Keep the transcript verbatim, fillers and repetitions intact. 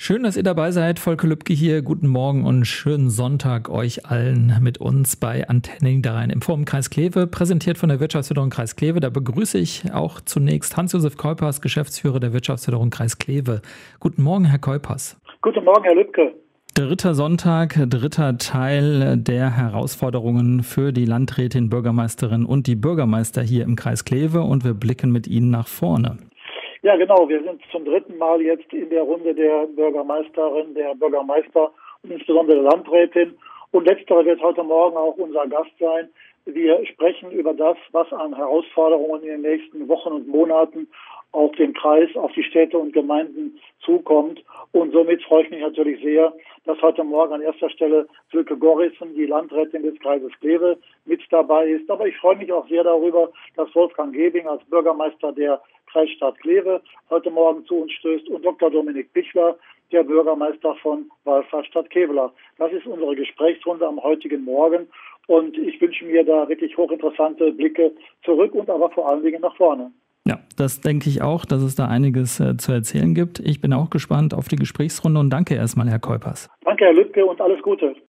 Schön, dass ihr dabei seid. Volker Lübke hier. Guten Morgen und schönen Sonntag euch allen mit uns bei Antenne Niederrhein im Forum Kreis Kleve, präsentiert von der Wirtschaftsförderung Kreis Kleve. Da begrüße ich auch zunächst Hans-Josef Keupers, Geschäftsführer der Wirtschaftsförderung Kreis Kleve. Guten Morgen, Herr Keupers. Guten Morgen, Herr Lübke. Dritter Sonntag, dritter Teil der Herausforderungen für die Landrätin, Bürgermeisterin und die Bürgermeister hier im Kreis Kleve, und wir blicken mit Ihnen nach vorne. Ja, genau. Wir sind zum dritten Mal jetzt in der Runde der Bürgermeisterin, der Bürgermeister und insbesondere der Landrätin. Und letztere wird heute Morgen auch unser Gast sein. Wir sprechen über das, was an Herausforderungen in den nächsten Wochen und Monaten auf den Kreis, auf die Städte und Gemeinden zukommt. Und somit freue ich mich natürlich sehr, dass heute Morgen an erster Stelle Silke Gorrissen, die Landrätin des Kreises Kleve, mit dabei ist. Aber ich freue mich auch sehr darüber, dass Wolfgang Gebing als Bürgermeister der Kreisstadt Kleve heute Morgen zu uns stößt und Doktor Dominik Pichler, der Bürgermeister von Wallfahrtsstadt Kevela. Das ist unsere Gesprächsrunde am heutigen Morgen und ich wünsche mir da wirklich hochinteressante Blicke zurück und aber vor allen Dingen nach vorne. Ja, das denke ich auch, dass es da einiges äh, zu erzählen gibt. Ich bin auch gespannt auf die Gesprächsrunde und danke erstmal, Herr Keupers. Danke, Herr Lübke, und alles Gute.